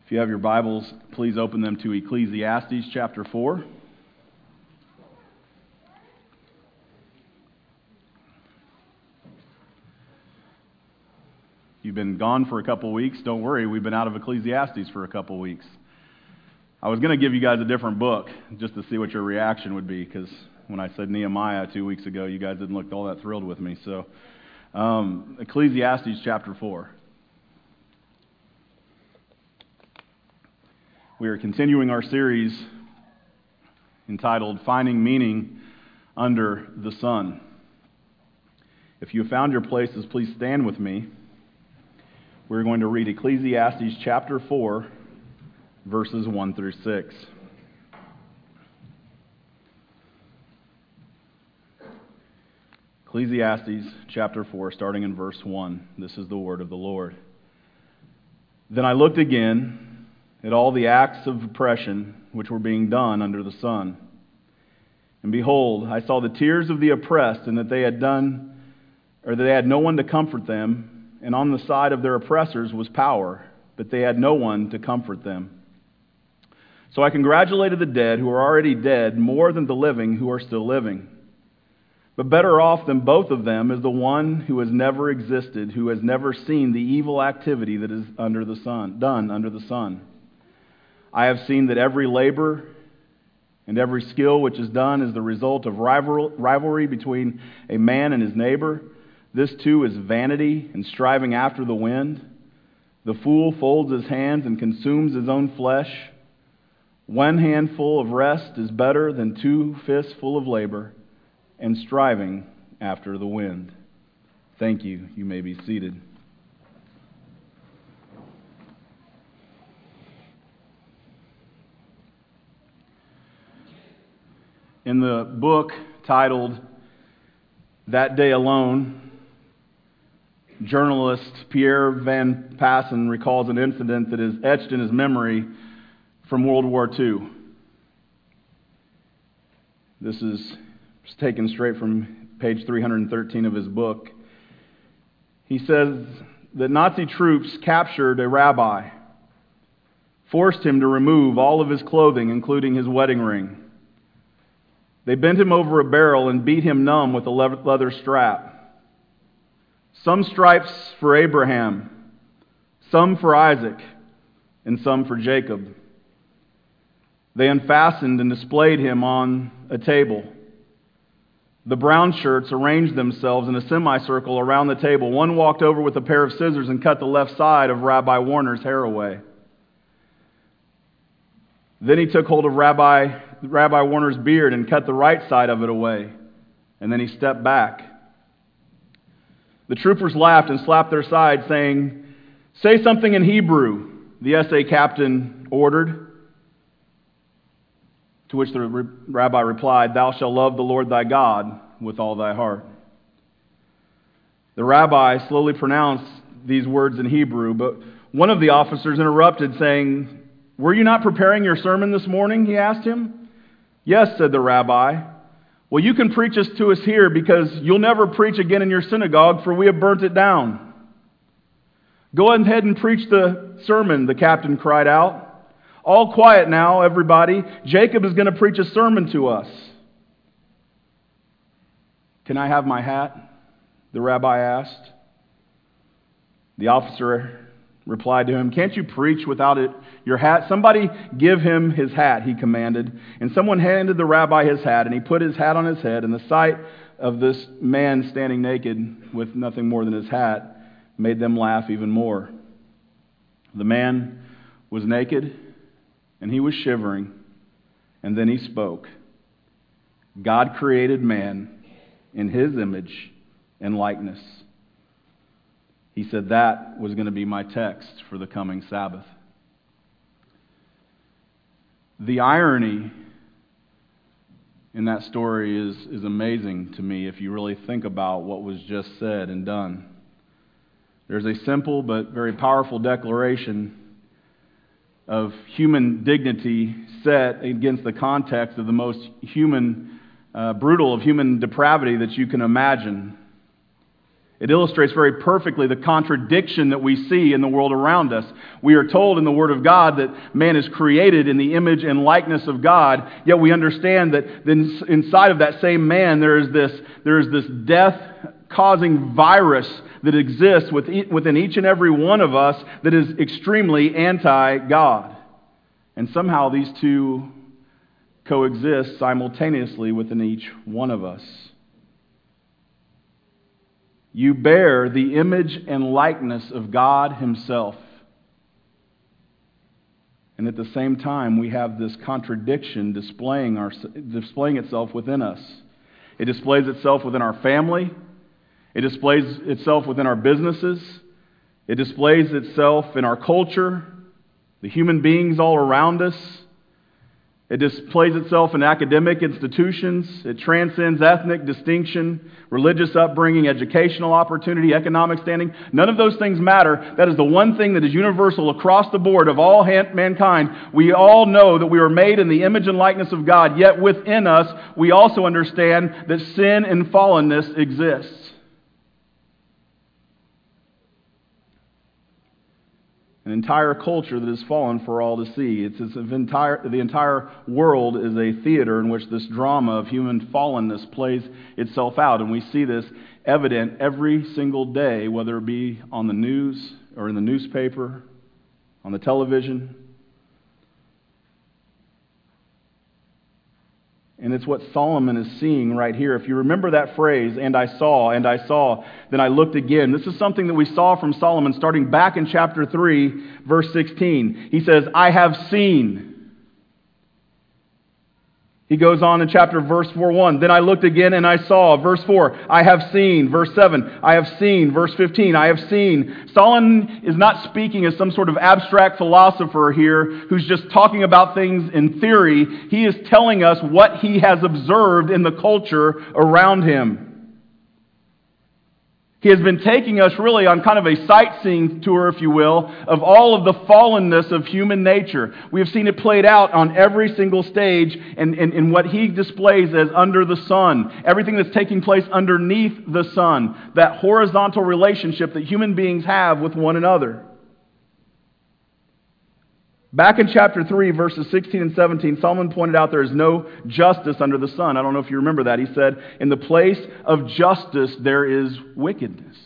If you have your Bibles, please open them to Ecclesiastes chapter 4. You've been gone for a couple weeks. Don't worry, we've been out of Ecclesiastes for a couple weeks. I was going to give you guys a different book just to see what your reaction would be, because when I said Nehemiah 2 weeks ago, you guys didn't look all that thrilled with me. So, Ecclesiastes chapter 4. We are continuing our series entitled Finding Meaning Under the Sun. If you have found your places, please stand with me. We're going to read Ecclesiastes chapter 4, verses 1 through 6. Ecclesiastes chapter 4, starting in verse 1. This is the word of the Lord. Then I looked again at all the acts of oppression which were being done under the sun. And behold, I saw the tears of the oppressed, and that they had no one to comfort them, and on the side of their oppressors was power, but they had no one to comfort them. So I congratulated the dead who are already dead more than the living who are still living. But better off than both of them is the one who has never existed, who has never seen the evil activity that is done under the sun. I have seen that every labor and every skill which is done is the result of rivalry between a man and his neighbor. This too is vanity and striving after the wind. The fool folds his hands and consumes his own flesh. One handful of rest is better than 2 fists full of labor and striving after the wind. Thank you. You may be seated. In the book titled That Day Alone, journalist Pierre Van Passen recalls an incident that is etched in his memory from World War II. This is taken straight from page 313 of his book. He says that Nazi troops captured a rabbi, forced him to remove all of his clothing, including his wedding ring. They bent him over a barrel and beat him numb with a leather strap. Some stripes for Abraham, some for Isaac, and some for Jacob. They unfastened and displayed him on a table. The brown shirts arranged themselves in a semicircle around the table. One walked over with a pair of scissors and cut the left side of Rabbi Warner's hair away. Then he took hold of Rabbi Warner's beard and cut the right side of it away. And then he stepped back. The troopers laughed and slapped their sides, saying, "Say something in Hebrew," the SA captain ordered. To which the rabbi replied, "Thou shalt love the Lord thy God with all thy heart." The rabbi slowly pronounced these words in Hebrew, but one of the officers interrupted, saying, "Were you not preparing your sermon this morning?" he asked him. "Yes," said the rabbi. "Well, you can preach this to us here, because you'll never preach again in your synagogue, for we have burnt it down." "Go ahead and preach the sermon," the captain cried out. "All quiet now, everybody. Jacob is going to preach a sermon to us." "Can I have my hat?" the rabbi asked. The officer replied to him, "Can't you preach without your hat? Somebody give him his hat," he commanded. And someone handed the rabbi his hat, and he put his hat on his head. And the sight of this man standing naked with nothing more than his hat made them laugh even more. The man was naked, and he was shivering. And then he spoke. God created man in his image and likeness. He said that was going to be my text for the coming Sabbath. The irony in that story is amazing to me if you really think about what was just said and done. There's a simple but very powerful declaration of human dignity set against the context of the most brutal of human depravity that you can imagine. It illustrates very perfectly the contradiction that we see in the world around us. We are told in the Word of God that man is created in the image and likeness of God, yet we understand that inside of that same man there is this death-causing virus that exists within each and every one of us that is extremely anti-God. And somehow these two coexist simultaneously within each one of us. You bear the image and likeness of God Himself. And at the same time, we have this contradiction displaying itself within us. It displays itself within our family. It displays itself within our businesses. It displays itself in our culture, the human beings all around us. It displays itself in academic institutions. It transcends ethnic distinction, religious upbringing, educational opportunity, economic standing. None of those things matter. That is the one thing that is universal across the board of all mankind. We all know that we are made in the image and likeness of God, yet within us we also understand that sin and fallenness exists. An entire culture that has fallen for all to see. It's as if the entire world is a theater in which this drama of human fallenness plays itself out. And we see this evident every single day, whether it be on the news or in the newspaper, on the television. And it's what Solomon is seeing right here. If you remember that phrase, and I saw, then I looked again. This is something that we saw from Solomon starting back in chapter 3, verse 16. He says, I have seen. He goes on in verse 4:1. Then I looked again and I saw. Verse 4, I have seen. Verse 7, I have seen. Verse 15, I have seen. Solomon is not speaking as some sort of abstract philosopher here who's just talking about things in theory. He is telling us what he has observed in the culture around him. He has been taking us really on kind of a sightseeing tour, if you will, of all of the fallenness of human nature. We have seen it played out on every single stage and what he displays as under the sun. Everything that's taking place underneath the sun. That horizontal relationship that human beings have with one another. Back in chapter 3, verses 16 and 17, Solomon pointed out there is no justice under the sun. I don't know if you remember that. He said, in the place of justice there is wickedness.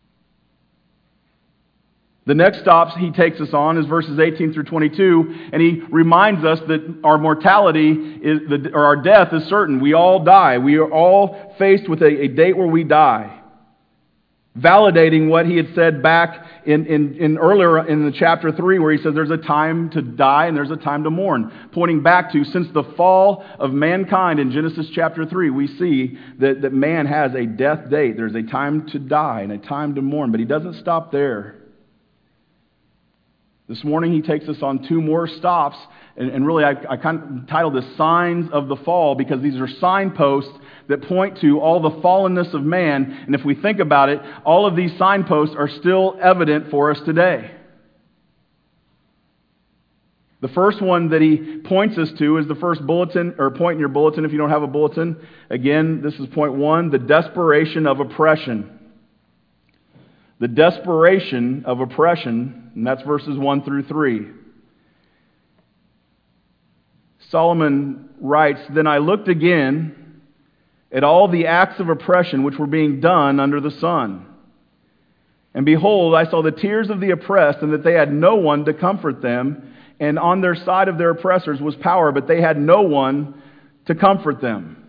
The next stop he takes us on is verses 18 through 22, and he reminds us that our mortality, or our death is certain. We all die. We are all faced with a date where we die. Validating what he had said back in earlier in the chapter 3 where he says there's a time to die and there's a time to mourn. Pointing back to since the fall of mankind in Genesis chapter 3, we see that man has a death date. There's a time to die and a time to mourn. But he doesn't stop there. This morning he takes us on two more stops. And really I kind of titled this Signs of the Fall because these are signposts that point to all the fallenness of man. And if we think about it, all of these signposts are still evident for us today. The first one that he points us to is the first bulletin, or point in your bulletin if you don't have a bulletin. Again, this is point 1, the desperation of oppression. The desperation of oppression, and that's verses 1 through 3. Solomon writes, Then I looked again at all the acts of oppression which were being done under the sun. And behold, I saw the tears of the oppressed, and that they had no one to comfort them. And on their side of their oppressors was power, but they had no one to comfort them.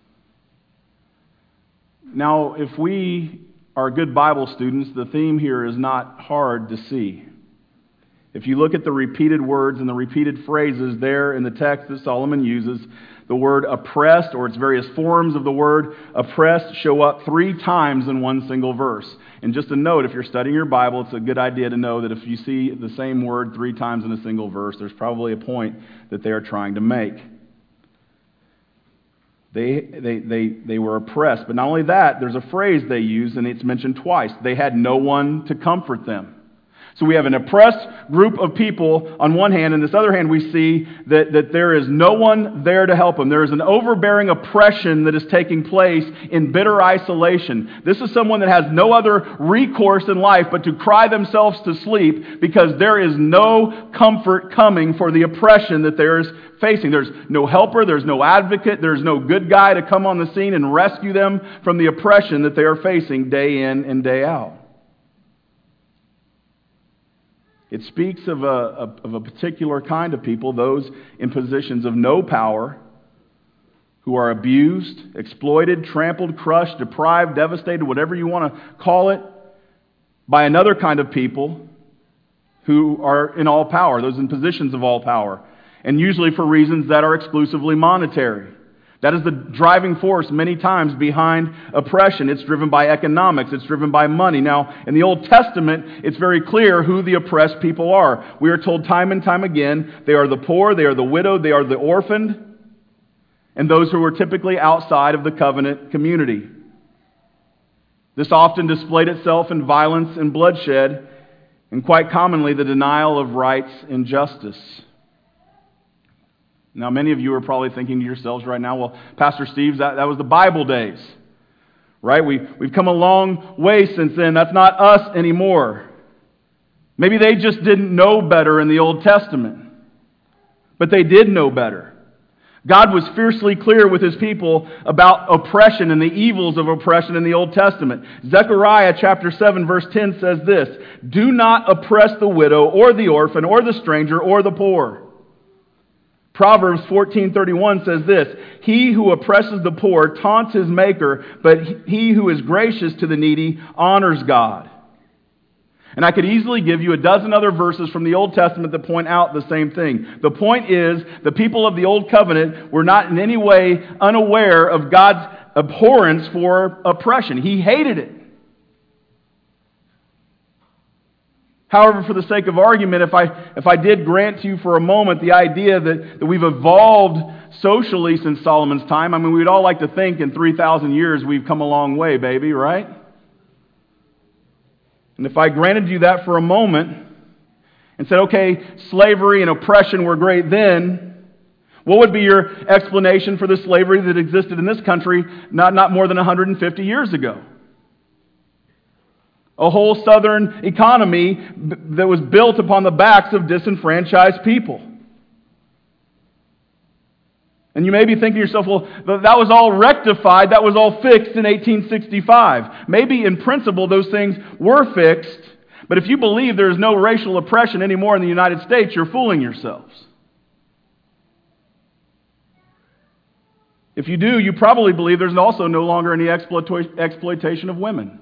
Now, if we are good Bible students, the theme here is not hard to see. If you look at the repeated words and the repeated phrases there in the text that Solomon uses, the word oppressed, or its various forms of the word oppressed, show up 3 times in one single verse. And just a note, if you're studying your Bible, it's a good idea to know that if you see the same word 3 times in a single verse, there's probably a point that they are trying to make. They were oppressed. But not only that, there's a phrase they use, and it's mentioned twice. They had no one to comfort them. So we have an oppressed group of people on one hand, and this other hand we see that there is no one there to help them. There is an overbearing oppression that is taking place in bitter isolation. This is someone that has no other recourse in life but to cry themselves to sleep because there is no comfort coming for the oppression that there is facing. There's no helper, there's no advocate, there's no good guy to come on the scene and rescue them from the oppression that they are facing day in and day out. It speaks of a particular kind of people, those in positions of no power, who are abused, exploited, trampled, crushed, deprived, devastated, whatever you want to call it, by another kind of people who are in all power, those in positions of all power, and usually for reasons that are exclusively monetary. That is the driving force many times behind oppression. It's driven by economics. It's driven by money. Now, in the Old Testament, it's very clear who the oppressed people are. We are told time and time again, they are the poor, they are the widowed, they are the orphaned, and those who are typically outside of the covenant community. This often displayed itself in violence and bloodshed, and quite commonly the denial of rights and justice. Now, many of you are probably thinking to yourselves right now, well, Pastor Steve, that was the Bible days, right? We've come a long way since then. That's not us anymore. Maybe they just didn't know better in the Old Testament, but they did know better. God was fiercely clear with His people about oppression and the evils of oppression in the Old Testament. Zechariah chapter 7 verse 10 says this, "Do not oppress the widow or the orphan or the stranger or the poor." Proverbs 14:31 says this, "He who oppresses the poor taunts his maker, but he who is gracious to the needy honors God." And I could easily give you a dozen other verses from the Old Testament that point out the same thing. The point is, the people of the Old Covenant were not in any way unaware of God's abhorrence for oppression. He hated it. However, for the sake of argument, if I did grant to you for a moment the idea that we've evolved socially since Solomon's time, I mean, we'd all like to think in 3,000 years we've come a long way, baby, right? And if I granted you that for a moment and said, okay, slavery and oppression were great then, what would be your explanation for the slavery that existed in this country not more than 150 years ago? A whole southern economy that was built upon the backs of disenfranchised people. And you may be thinking to yourself, well, that was all rectified, that was all fixed in 1865. Maybe in principle those things were fixed, but if you believe there is no racial oppression anymore in the United States, you're fooling yourselves. If you do, you probably believe there's also no longer any exploitation of women.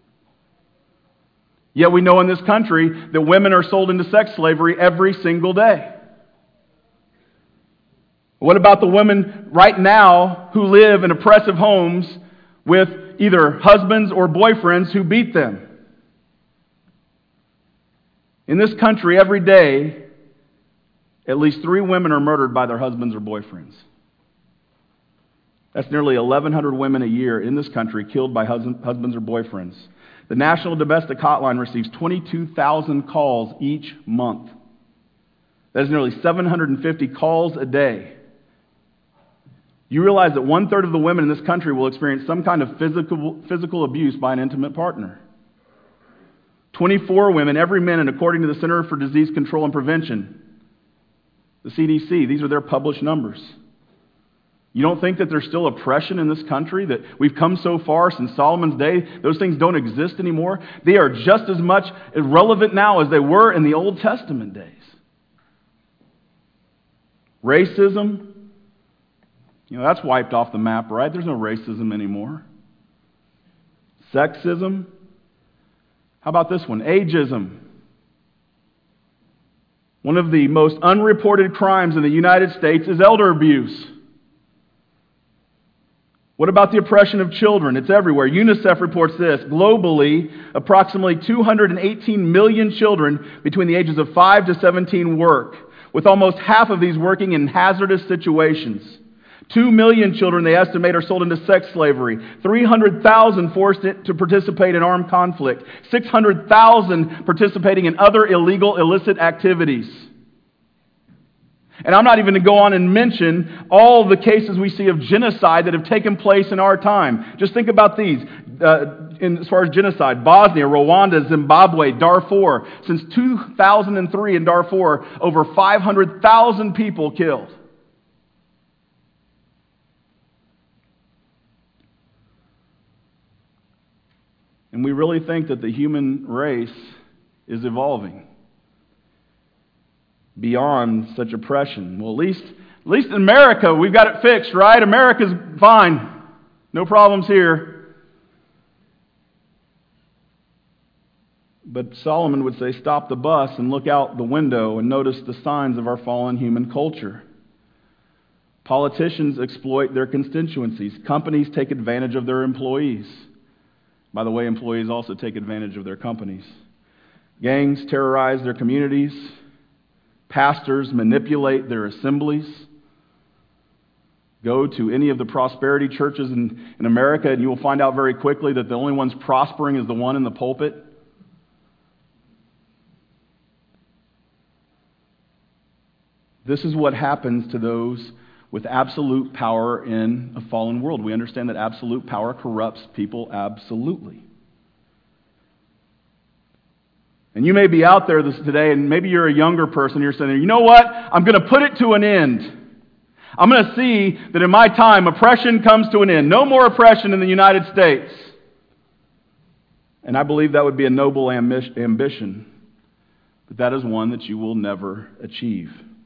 Yet we know in this country that women are sold into sex slavery every single day. What about the women right now who live in oppressive homes with either husbands or boyfriends who beat them? In this country, every day, at least 3 women are murdered by their husbands or boyfriends. That's nearly 1,100 women a year in this country killed by husbands or boyfriends. The National Domestic Hotline receives 22,000 calls each month. That is nearly 750 calls a day. You realize that 1/3 of the women in this country will experience some kind of physical abuse by an intimate partner. 24 women every minute, according to the Center for Disease Control and Prevention, the CDC. These are their published numbers. You don't think that there's still oppression in this country, that we've come so far since Solomon's day, those things don't exist anymore? They are just as much irrelevant now as they were in the Old Testament days. Racism, that's wiped off the map, right? There's no racism anymore. Sexism. How about this one? Ageism. One of the most unreported crimes in the United States is elder abuse. What about the oppression of children? It's everywhere. UNICEF reports this. Globally, approximately 218 million children between the ages of 5 to 17 work, with almost half of these working in hazardous situations. 2 million children, they estimate, are sold into sex slavery. 300,000 forced to participate in armed conflict. 600,000 participating in other illegal, illicit activities. And I'm not even going to go on and mention all the cases we see of genocide that have taken place in our time. Just think about these. As far as genocide, Bosnia, Rwanda, Zimbabwe, Darfur. Since 2003 in Darfur, over 500,000 people killed. And we really think that the human race is evolving beyond such oppression. Well, at least in America, we've got it fixed, right? America's fine. No problems here. But Solomon would say, stop the bus and look out the window and notice the signs of our fallen human culture. Politicians exploit their constituencies. Companies take advantage of their employees. By the way, employees also take advantage of their companies. Gangs terrorize their communities. Pastors manipulate their assemblies. Go to any of the prosperity churches in America and you will find out very quickly that the only one's prospering is the one in the pulpit. This is what happens to those with absolute power in a fallen world. We understand that absolute power corrupts people absolutely. And you may be out there today, and maybe you're a younger person, you're saying, you know what? I'm going to put it to an end. I'm going to see that in my time, oppression comes to an end. No more oppression in the United States. And I believe that would be a noble ambition, but that is one that you will never achieve.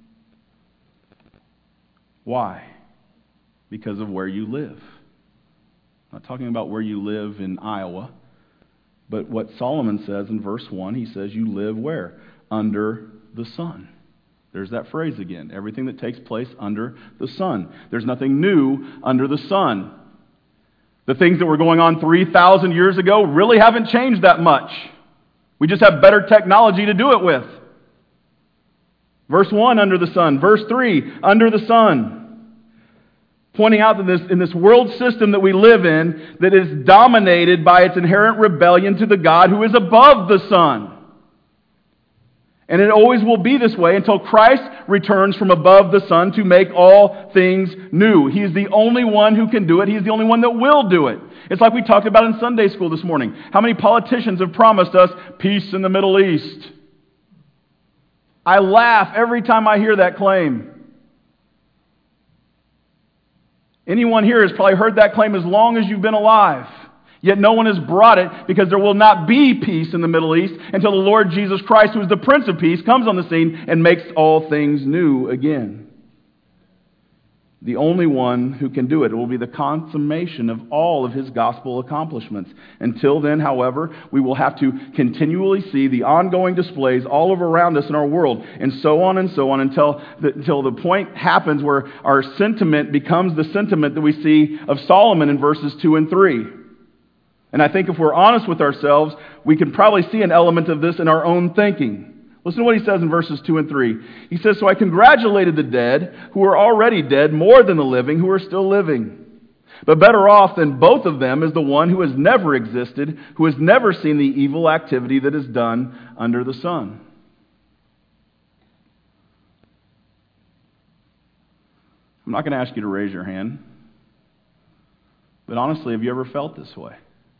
Why? Because of where you live. I'm not talking about where you live in Iowa, but what Solomon says in verse 1, he says you live where? Under the sun. There's that phrase again. Everything that takes place under the sun. There's nothing new under the sun. The things that were going on 3,000 years ago really haven't changed that much. We just have better technology to do it with. Verse 1, under the sun. Verse 3, under the sun. Pointing out that in this world system that we live in, that is dominated by its inherent rebellion to the God who is above the sun. And it always will be this way until Christ returns from above the sun to make all things new. He is the only one who can do it. He's the only one that will do it. It's like we talked about in Sunday school this morning. How many politicians have promised us peace in the Middle East? I laugh every time I hear that claim. Anyone here has probably heard that claim as long as you've been alive. Yet no one has brought it because there will not be peace in the Middle East until the Lord Jesus Christ, who is the Prince of Peace, comes on the scene and makes all things new again. The only one who can do it. It will be the consummation of all of His gospel accomplishments. Until then, however, we will have to continually see the ongoing displays all over around us in our world, and so on until the point happens where our sentiment becomes the sentiment that we see of Solomon in verses 2 and 3. And I think if we're honest with ourselves, we can probably see an element of this in our own thinking. Listen to what he says in verses 2 and 3. He says, "So I congratulated the dead who are already dead more than the living who are still living. But better off than both of them is the one who has never existed, who has never seen the evil activity that is done under the sun." I'm not going to ask you to raise your hand, but honestly, have you ever felt this way?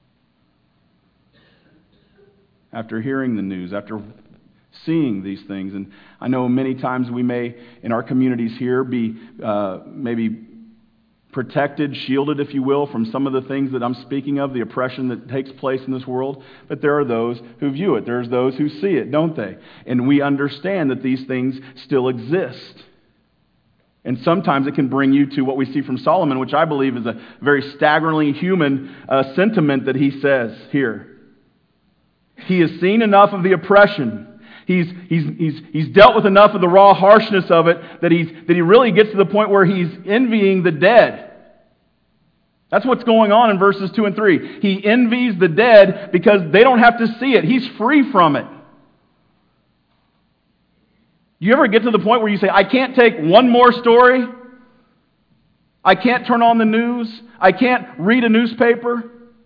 After hearing the news, after seeing these things. And I know many times we may, in our communities here, be maybe protected, shielded, if you will, from some of the things that I'm speaking of, the oppression that takes place in this world. But there are those who view it. There's those who see it, don't they? And we understand that these things still exist. And sometimes it can bring you to what we see from Solomon, which I believe is a very staggeringly human sentiment that he says here. He has seen enough of the oppression. He's dealt with enough of the raw harshness of it that he really gets to the point where he's envying the dead. That's what's going on in verses 2 and 3. He envies the dead because they don't have to see it. He's free from it. You ever get to the point where you say, I can't take one more story? I can't turn on the news. I can't read a newspaper.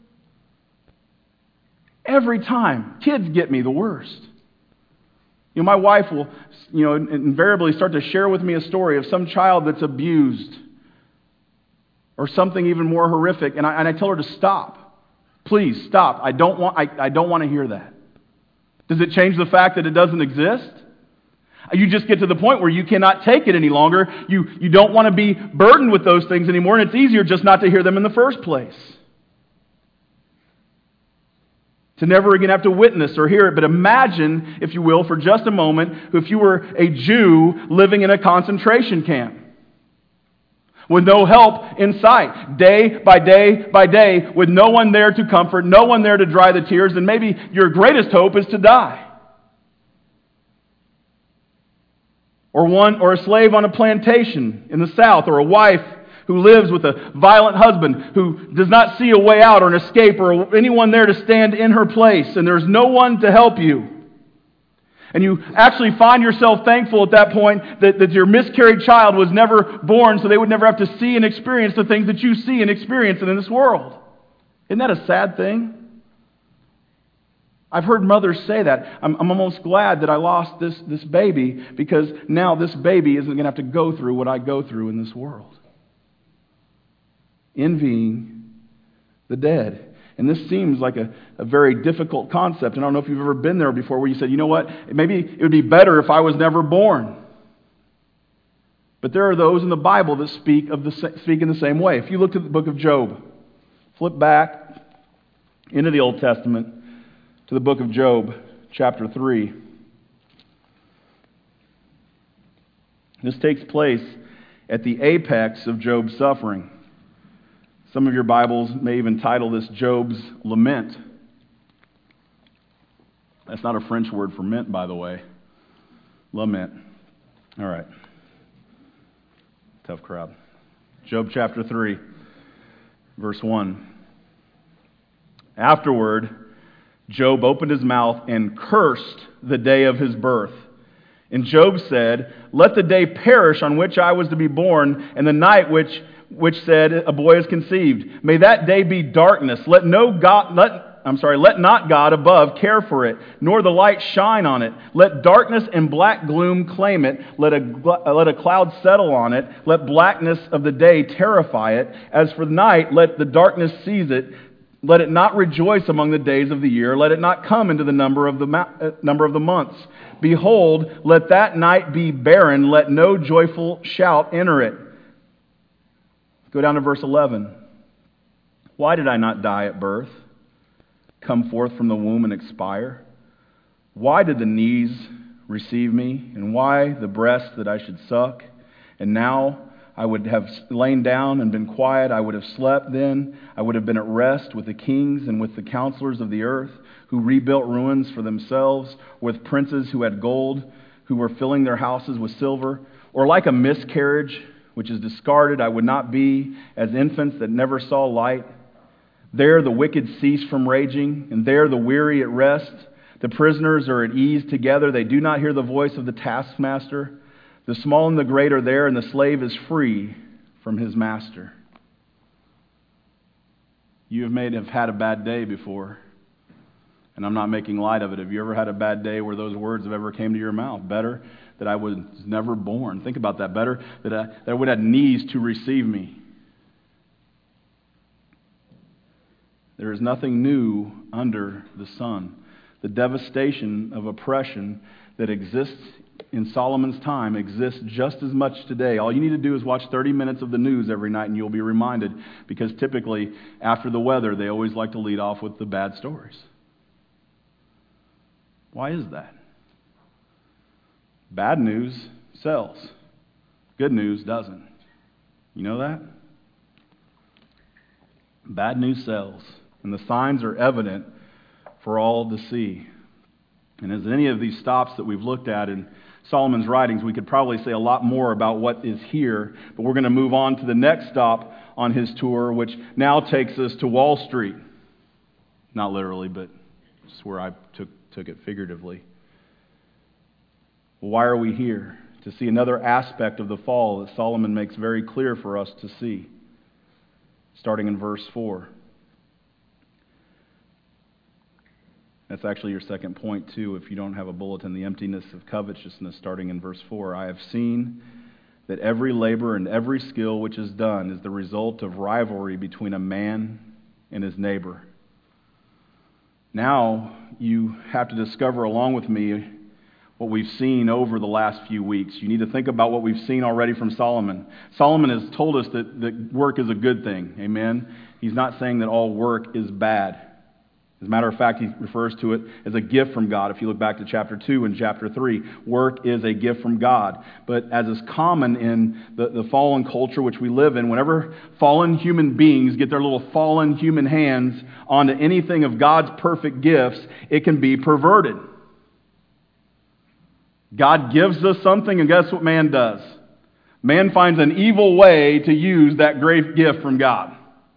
Every time, kids get me the worst. My wife will, invariably start to share with me a story of some child that's abused or something even more horrific, and I tell her to stop. Please stop. I don't want to hear that. Does it change the fact that it doesn't exist? You just get to the point where you cannot take it any longer. You don't want to be burdened with those things anymore, and it's easier just not to hear them in the first place. To never again have to witness or hear it. But imagine, if you will, for just a moment, if you were a Jew living in a concentration camp with no help in sight, day by day by day, with no one there to comfort, no one there to dry the tears, and maybe your greatest hope is to die. Or a slave on a plantation in the South, or a wife who lives with a violent husband who does not see a way out or an escape or anyone there to stand in her place, and there's no one to help you. And you actually find yourself thankful at that point that your miscarried child was never born so they would never have to see and experience the things that you see and experience in this world. Isn't that a sad thing? I've heard mothers say that. I'm almost glad that I lost this baby because now this baby isn't going to have to go through what I go through in this world. Envying the dead. And this seems like a very difficult concept. And I don't know if you've ever been there before where you said, you know what, maybe it would be better if I was never born. But there are those in the Bible that speak in the same way. If you look at the book of Job, flip back into the Old Testament to the book of Job, chapter 3. This takes place at the apex of Job's suffering. Some of your Bibles may even title this Job's Lament. That's not a French word for mint, by the way. Lament. All right. Tough crowd. Job chapter 3, verse 1. Afterward, Job opened his mouth and cursed the day of his birth. And Job said, "Let the day perish on which I was to be born, and the night which said a boy is conceived. May that day be darkness. Let not God above care for it, nor the light shine on it. Let darkness and black gloom claim it. Let a cloud settle on it. Let blackness of the day terrify it. As for the night, let the darkness seize it. Let it not rejoice among the days of the year. Let it not come into the number of the months. Behold, let that night be barren. Let no joyful shout enter it." Go down to verse 11. "Why did I not die at birth, come forth from the womb and expire? Why did the knees receive me, and why the breast that I should suck? And now I would have lain down and been quiet. I would have slept then. I would have been at rest with the kings and with the counselors of the earth, who rebuilt ruins for themselves, with princes who had gold, who were filling their houses with silver. Or like a miscarriage which is discarded, I would not be as infants that never saw light. There the wicked cease from raging, and there the weary at rest. The prisoners are at ease together. They do not hear the voice of the taskmaster. The small and the great are there, and the slave is free from his master." You have had a bad day before, and I'm not making light of it. Have you ever had a bad day where those words have ever came to your mouth? Better that I was never born. Think about that. Better that I would have knees to receive me. There is nothing new under the sun. The devastation of oppression that exists in Solomon's time exists just as much today. All you need to do is watch 30 minutes of the news every night and you'll be reminded, because typically after the weather they always like to lead off with the bad stories. Why is that? Bad news sells. Good news doesn't. You know that? Bad news sells. And the signs are evident for all to see. And as any of these stops that we've looked at in Solomon's writings, we could probably say a lot more about what is here. But we're going to move on to the next stop on his tour, which now takes us to Wall Street. Not literally, but just where I took it figuratively. Why are we here? to see another aspect of the fall that Solomon makes very clear for us to see, starting in verse 4. That's actually your second point, too, if you don't have a bulletin, the emptiness of covetousness, starting in verse 4. I have seen that every labor and every skill which is done is the result of rivalry between a man and his neighbor. Now you have to discover along with me what we've seen over the last few weeks. You need to think about what we've seen already from Solomon. Solomon has told us that work is a good thing. Amen? He's not saying that all work is bad. As a matter of fact, he refers to it as a gift from God. If you look back to chapter 2 and chapter 3, work is a gift from God. But as is common in the fallen culture which we live in, whenever fallen human beings get their little fallen human hands onto anything of God's perfect gifts, it can be perverted. God gives us something, and guess what man does? Man finds an evil way to use that great gift from God.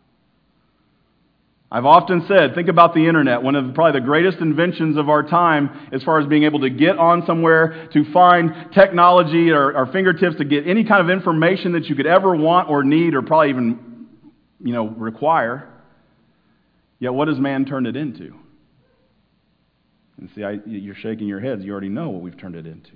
I've often said, think about the internet, one of probably the greatest inventions of our time as far as being able to get on somewhere, to find technology at our fingertips, to get any kind of information that you could ever want or need or probably even, require. Yet what has man turned it into? And see, you're shaking your heads. You already know what we've turned it into.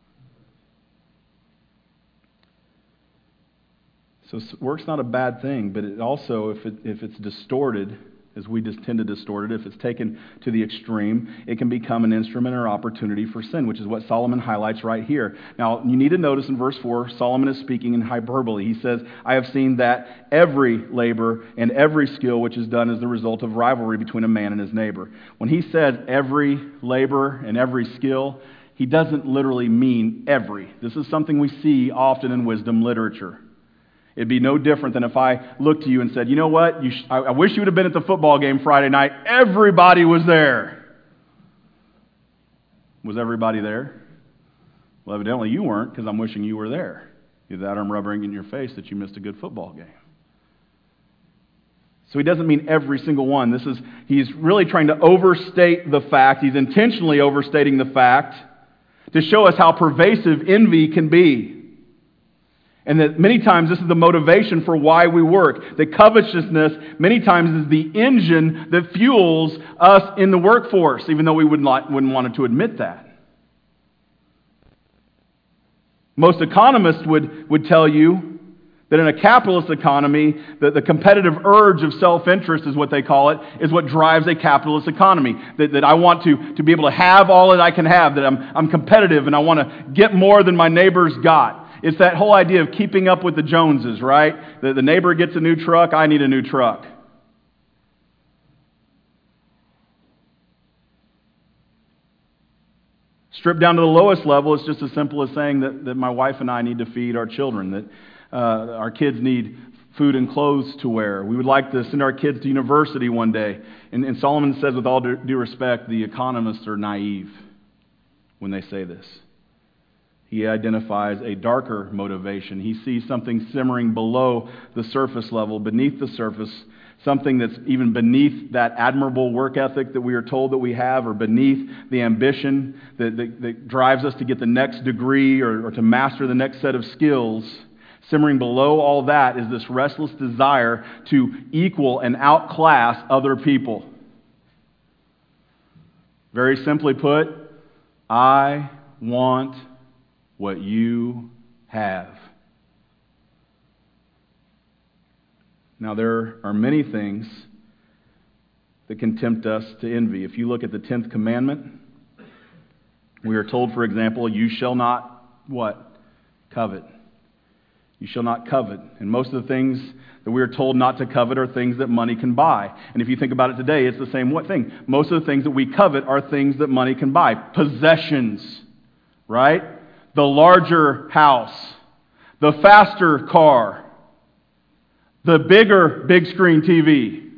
So work's not a bad thing, but it also, if it's distorted, as we just tend to distort it, if it's taken to the extreme, it can become an instrument or opportunity for sin, which is what Solomon highlights right here. Now, you need to notice in verse 4, Solomon is speaking in hyperbole. He says, I have seen that every labor and every skill which is done is the result of rivalry between a man and his neighbor. When he says every labor and every skill, he doesn't literally mean every. This is something we see often in wisdom literature. It'd be no different than if I looked to you and said, you know what, I wish you would have been at the football game Friday night. Everybody was there. Was everybody there? Well, evidently you weren't, because I'm wishing you were there. Either that or I'm rubbing in your face that you missed a good football game. So he doesn't mean every single one. He's really trying to overstate the fact. He's intentionally overstating the fact to show us how pervasive envy can be. And that many times this is the motivation for why we work. That covetousness many times is the engine that fuels us in the workforce, even though we wouldn't want to admit that. Most economists would tell you that in a capitalist economy, the competitive urge of self-interest is what they call it, is what drives a capitalist economy. That I want to be able to have all that I can have, that I'm competitive and I want to get more than my neighbor's got. It's that whole idea of keeping up with the Joneses, right? The neighbor gets a new truck, I need a new truck. Stripped down to the lowest level, it's just as simple as saying that my wife and I need to feed our children, that our kids need food and clothes to wear. We would like to send our kids to university one day. And Solomon says, with all due respect, the economists are naive when they say this. He identifies a darker motivation. He sees something simmering below the surface level, beneath the surface, something that's even beneath that admirable work ethic that we are told that we have, or beneath the ambition that drives us to get the next degree or to master the next set of skills. Simmering below all that is this restless desire to equal and outclass other people. Very simply put, I want what you have. Now, there are many things that can tempt us to envy. If you look at the 10th commandment, we are told, for example, you shall not, what? Covet. You shall not covet. And most of the things that we are told not to covet are things that money can buy. And if you think about it today, it's the same thing. Most of the things that we covet are things that money can buy. Possessions, right? The larger house, the faster car, the bigger big screen TV.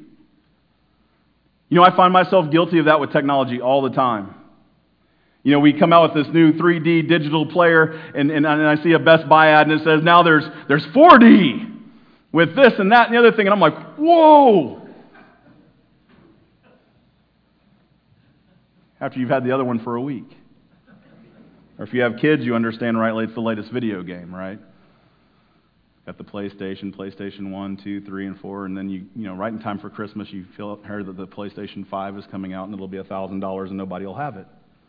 I find myself guilty of that with technology all the time. We come out with this new 3D digital player, and I see a Best Buy ad, and it says, now there's 4D with this and that and the other thing, and I'm like, whoa! After you've had the other one for a week. Or if you have kids, you understand rightly it's the latest video game, right? Got the PlayStation 1, 2, 3, and 4, and then you know, right in time for Christmas, you heard that the PlayStation 5 is coming out and it'll be $1,000 and nobody will have it.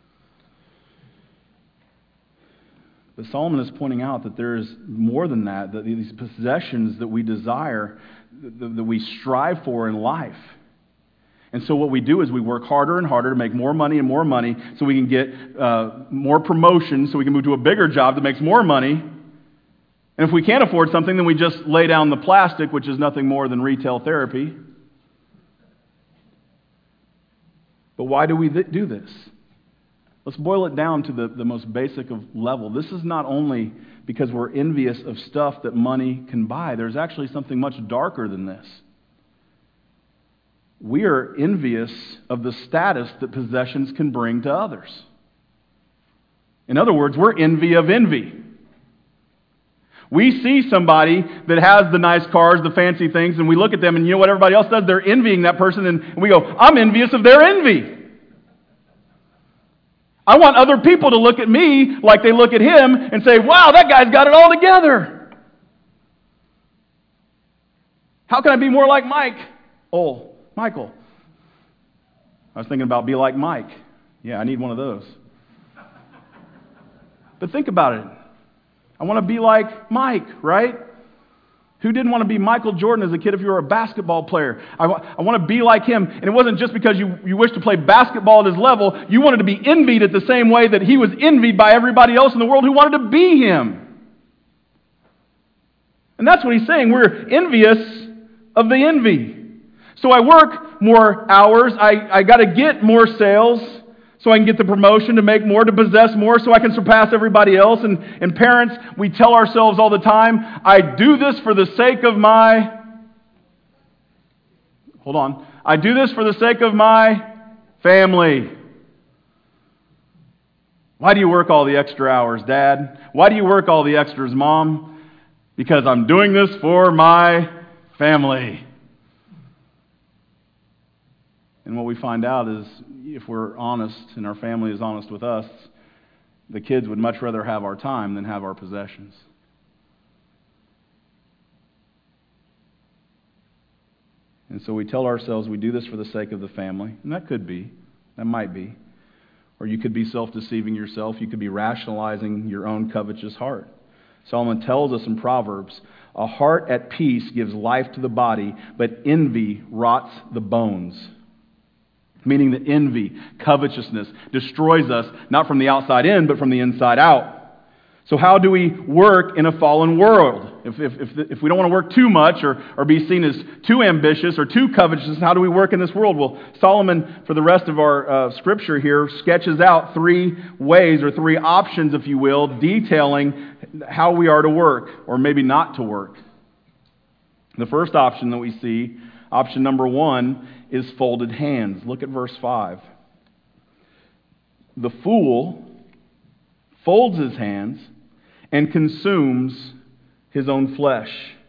But Solomon is pointing out that there is more than that these possessions that we desire, that we strive for in life. And so what we do is we work harder and harder to make more money and more money so we can get more promotion, so we can move to a bigger job that makes more money. And if we can't afford something, then we just lay down the plastic, which is nothing more than retail therapy. But why do we do this? Let's boil it down to the most basic of level. This is not only because we're envious of stuff that money can buy. There's actually something much darker than this. We are envious of the status that possessions can bring to others. In other words, we're envy of envy. We see somebody that has the nice cars, the fancy things, and we look at them and you know what everybody else does? They're envying that person and we go, I'm envious of their envy. I want other people to look at me like they look at him and say, wow, that guy's got it all together. How can I be more like Michael? I was thinking about be like Mike. Yeah, I need one of those. But think about it. I want to be like Mike, right? Who didn't want to be Michael Jordan as a kid if you were a basketball player? I want to be like him. And it wasn't just because you wished to play basketball at his level. You wanted to be envied at the same way that he was envied by everybody else in the world who wanted to be him. And that's what he's saying. We're envious of the envy. So I work more hours. I got to get more sales so I can get the promotion to make more, to possess more, so I can surpass everybody else. And parents, we tell ourselves all the time, I do this for the sake of my... Hold on. I do this for the sake of my family. Why do you work all the extra hours, Dad? Why do you work all the extras, Mom? Because I'm doing this for my family. And what we find out is, if we're honest and our family is honest with us, the kids would much rather have our time than have our possessions. And so we tell ourselves we do this for the sake of the family. And that could be. That might be. Or you could be self-deceiving yourself. You could be rationalizing your own covetous heart. Solomon tells us in Proverbs, a heart at peace gives life to the body, but envy rots the bones. Meaning that envy, covetousness, destroys us, not from the outside in, but from the inside out. So how do we work in a fallen world? If we don't want to work too much or be seen as too ambitious or too covetous, how do we work in this world? Well, Solomon, for the rest of our scripture here, sketches out 3 ways or 3 options, if you will, detailing how we are to work, or maybe not to work. The first option that we see, option number 1, is folded hands. Look at verse 5. The fool folds his hands and consumes his own flesh.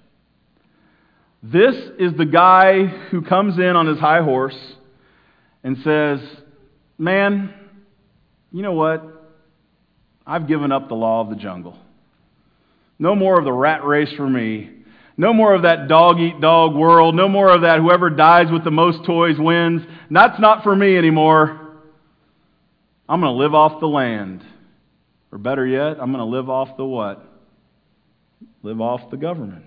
This is the guy who comes in on his high horse and says, man, you know what? I've given up the law of the jungle. No more of the rat race for me. No more of that dog-eat-dog world. No more of that whoever dies with the most toys wins. That's not for me anymore. I'm going to live off the land. Or better yet, I'm going to live off the what? Live off the government.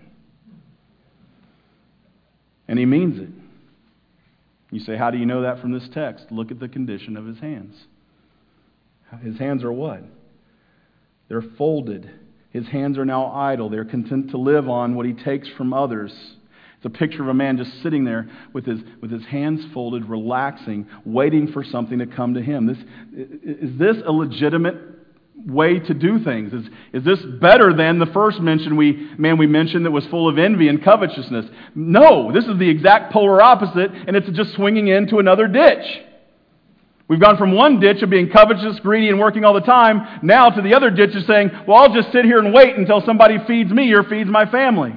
And he means it. You say, how do you know that from this text? Look at the condition of his hands. His hands are what? They're folded. His hands are now idle. They're content to live on what he takes from others. It's a picture of a man just sitting there with his hands folded, relaxing, waiting for something to come to him. Is this a legitimate way to do things? Is this better than the first we mentioned that was full of envy and covetousness? No, this is the exact polar opposite, and it's just swinging into another ditch. We've gone from one ditch of being covetous, greedy, and working all the time, now to the other ditch of saying, well, I'll just sit here and wait until somebody feeds me or feeds my family.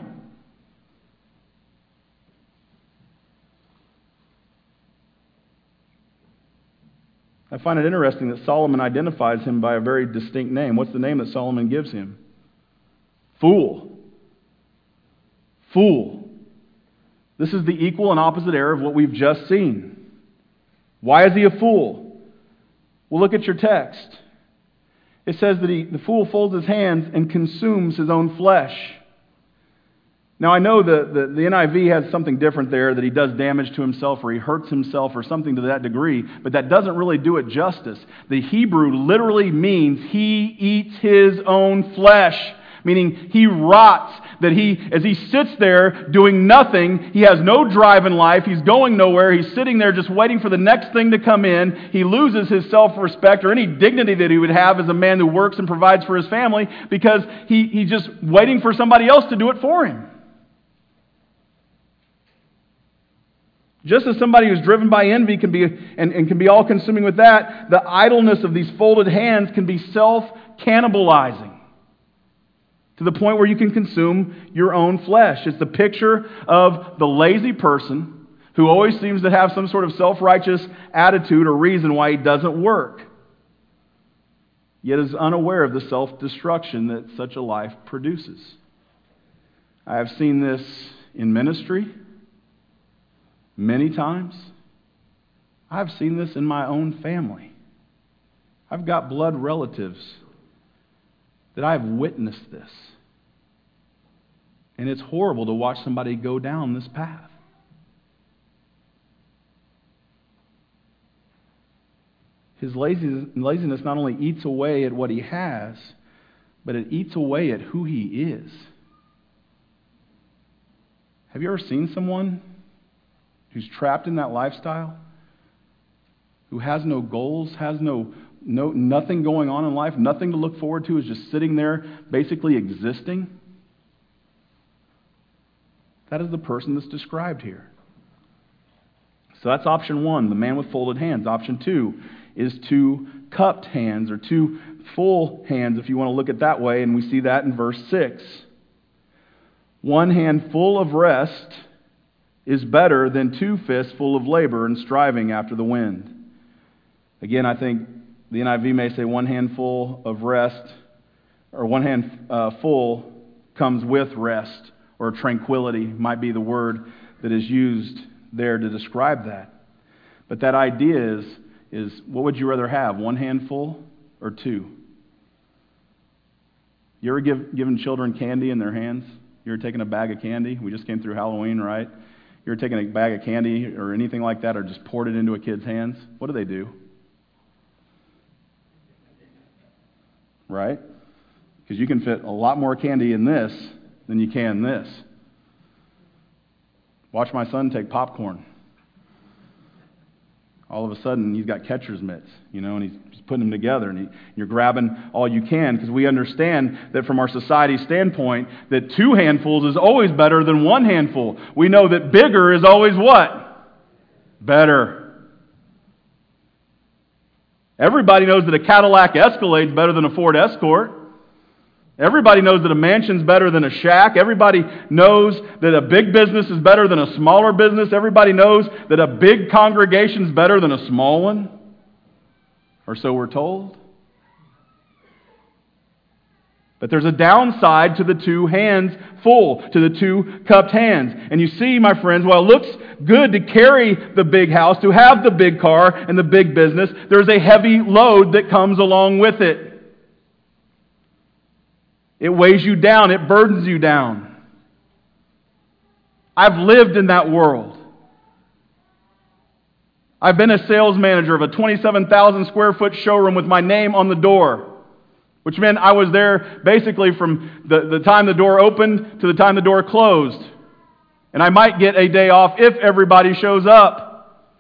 I find it interesting that Solomon identifies him by a very distinct name. What's the name that Solomon gives him? Fool. Fool. This is the equal and opposite error of what we've just seen. Why is he a fool? Well, look at your text. It says that the fool folds his hands and consumes his own flesh. Now, I know the NIV has something different there, that he does damage to himself or he hurts himself or something to that degree, but that doesn't really do it justice. The Hebrew literally means he eats his own flesh, meaning he rots, that as he sits there doing nothing, he has no drive in life, he's going nowhere, he's sitting there just waiting for the next thing to come in, he loses his self-respect or any dignity that he would have as a man who works and provides for his family because he's just waiting for somebody else to do it for him. Just as somebody who's driven by envy can be all-consuming with that, the idleness of these folded hands can be self-cannibalizing to the point where you can consume your own flesh. It's the picture of the lazy person who always seems to have some sort of self-righteous attitude or reason why he doesn't work, yet is unaware of the self-destruction that such a life produces. I have seen this in ministry many times. I've seen this in my own family. I've got blood relatives that I've witnessed this. And it's horrible to watch somebody go down this path. His laziness not only eats away at what he has, but it eats away at who he is. Have you ever seen someone who's trapped in that lifestyle, who has no goals, has nothing going on in life, nothing to look forward to, is just sitting there basically existing? That is the person that's described here. So that's option one, the man with folded hands. Option two is two cupped hands, or two full hands, if you want to look at it that way, and we see that in verse 6. One hand full of rest is better than two fists full of labor and striving after the wind. Again, I think the NIV may say one handful of rest, or one hand full comes with rest, or tranquility might be the word that is used there to describe that. But that idea is what would you rather have, one handful or two? You ever given children candy in their hands? You ever taken a bag of candy? We just came through Halloween, right? You ever taken a bag of candy or anything like that, or just poured it into a kid's hands? What do? Right? Because you can fit a lot more candy in this than you can this. Watch my son take popcorn. All of a sudden, he's got catcher's mitts, and he's putting them together, and you're grabbing all you can, because we understand that from our society standpoint, that two handfuls is always better than one handful. We know that bigger is always what? Better. Everybody knows that a Cadillac Escalade is better than a Ford Escort. Everybody knows that a mansion's better than a shack. Everybody knows that a big business is better than a smaller business. Everybody knows that a big congregation's better than a small one. Or so we're told. But there's a downside to the two hands full, to the two cupped hands. And you see, my friends, while it looks good to carry the big house, to have the big car and the big business, there's a heavy load that comes along with it. It weighs you down. It burdens you down. I've lived in that world. I've been a sales manager of a 27,000 square foot showroom with my name on the door, which meant I was there basically from the time the door opened to the time the door closed. And I might get a day off if everybody shows up.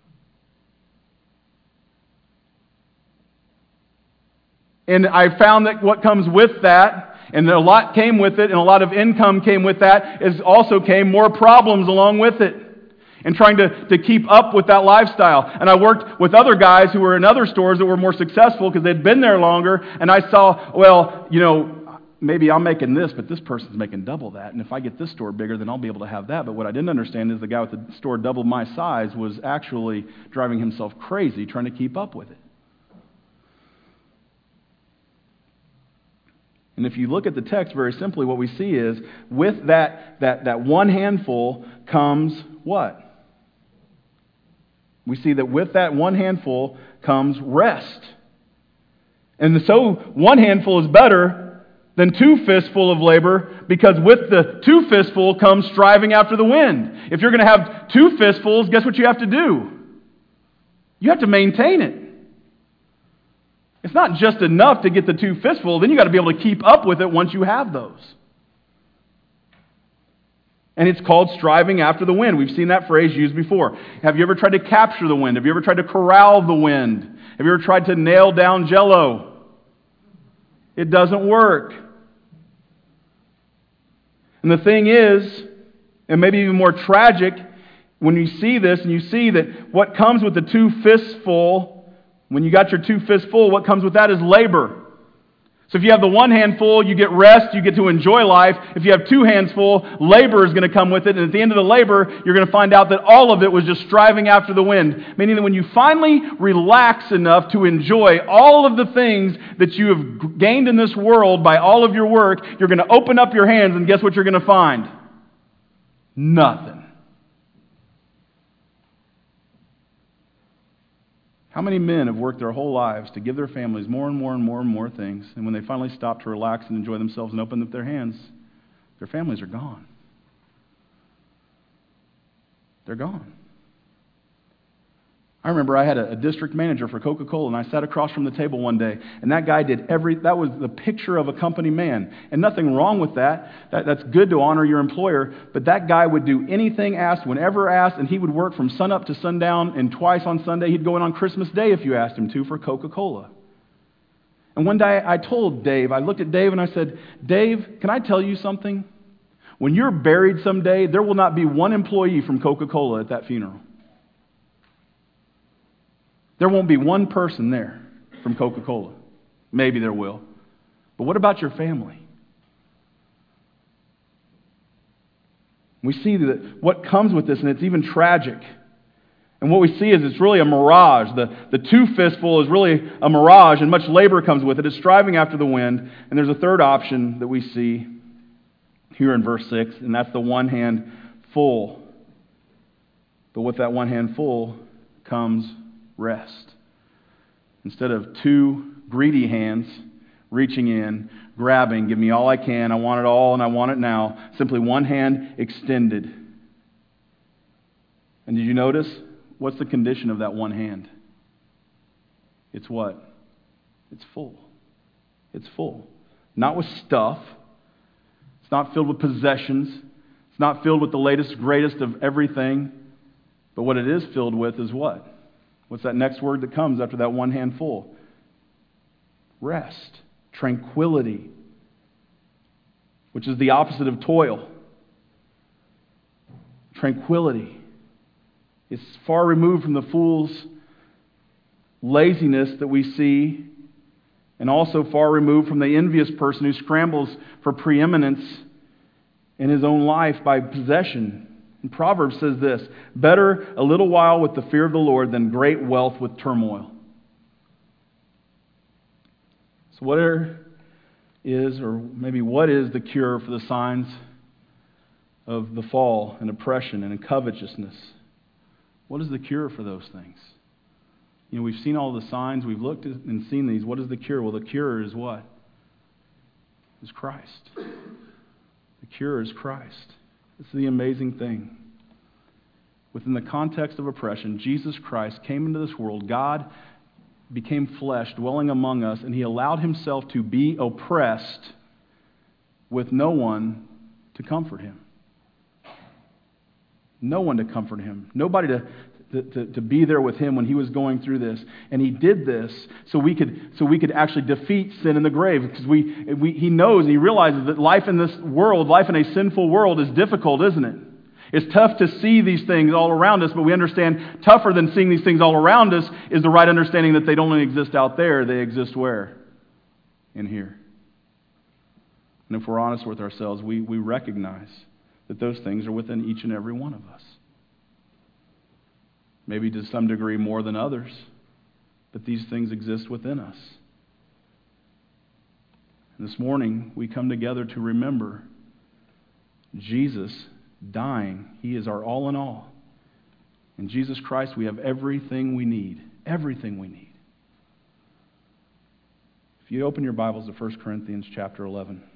And I found that what comes with that, and a lot came with it, and a lot of income came with that, also came more problems along with it. And trying to keep up with that lifestyle. And I worked with other guys who were in other stores that were more successful because they'd been there longer, and I saw, maybe I'm making this, but this person's making double that. And if I get this store bigger, then I'll be able to have that. But what I didn't understand is the guy with the store double my size was actually driving himself crazy trying to keep up with it. And if you look at the text very simply, what we see is with that one handful comes what? We see that with that one handful comes rest. And so one handful is better than two fistful of labor, because with the two fistful comes striving after the wind. If you're going to have two fistfuls, guess what you have to do? You have to maintain it. It's not just enough to get the two fistfuls, then you got to be able to keep up with it once you have those. And it's called striving after the wind. We've seen that phrase used before. Have you ever tried to capture the wind? Have you ever tried to corral the wind? Have you ever tried to nail down Jell-O? It doesn't work. And the thing is, and maybe even more tragic, when you see this and you see that what comes with the two fistful, when you got your two fists full, what comes with that is labor. So if you have the one hand full, you get rest, you get to enjoy life. If you have two hands full, labor is going to come with it. And at the end of the labor, you're going to find out that all of it was just striving after the wind. Meaning that when you finally relax enough to enjoy all of the things that you have gained in this world by all of your work, you're going to open up your hands and guess what you're going to find? Nothing. How many men have worked their whole lives to give their families more and more and more and more things, and when they finally stop to relax and enjoy themselves and open up their hands, their families are gone. They're gone. I remember I had a district manager for Coca-Cola, and I sat across from the table one day, and that guy that was the picture of a company man. And nothing wrong with that. That's good to honor your employer, but that guy would do anything asked, whenever asked, and he would work from sunup to sundown, and twice on Sunday. He'd go in on Christmas Day if you asked him to for Coca-Cola. And one day I told Dave, I looked at Dave and I said, Dave, can I tell you something? When you're buried someday, there will not be one employee from Coca-Cola at that funeral. There won't be one person there from Coca-Cola. Maybe there will. But what about your family? We see that what comes with this, and it's even tragic. And what we see is it's really a mirage. The two fistful is really a mirage, and much labor comes with it. It's striving after the wind. And there's a third option that we see here in verse 6, and that's the one hand full. But with that one hand full comes rest. Instead of two greedy hands reaching in, grabbing, give me all I can, I want it all and I want it now, simply one hand extended. And did you notice? What's the condition of that one hand? It's what? It's full. It's full. Not with stuff. It's not filled with possessions. It's not filled with the latest, greatest of everything. But what it is filled with is what? What's that next word that comes after that one hand full? Rest. Tranquility. Which is the opposite of toil. Tranquility. It's far removed from the fool's laziness that we see, and also far removed from the envious person who scrambles for preeminence in his own life by possession. And Proverbs says this, better a little while with the fear of the Lord than great wealth with turmoil. So what is the cure for the signs of the fall and oppression and covetousness? What is the cure for those things? You know, we've seen all the signs, we've looked and seen these. What is the cure? Well, the cure is what? Is Christ. The cure is Christ. This is the amazing thing. Within the context of oppression, Jesus Christ came into this world. God became flesh, dwelling among us, and He allowed Himself to be oppressed with no one to comfort Him. No one to comfort Him. Nobody to be there with Him when He was going through this. And He did this so we could actually defeat sin in the grave. Because He knows and He realizes that life in this world, life in a sinful world is difficult, isn't it? It's tough to see these things all around us, but we understand tougher than seeing these things all around us is the right understanding that they don't only exist out there, they exist where? In here. And if we're honest with ourselves, we recognize that those things are within each and every one of us. Maybe to some degree more than others, but these things exist within us. And this morning, we come together to remember Jesus dying. He is our all in all. In Jesus Christ, we have everything we need. Everything we need. If you open your Bibles to 1 Corinthians chapter 11.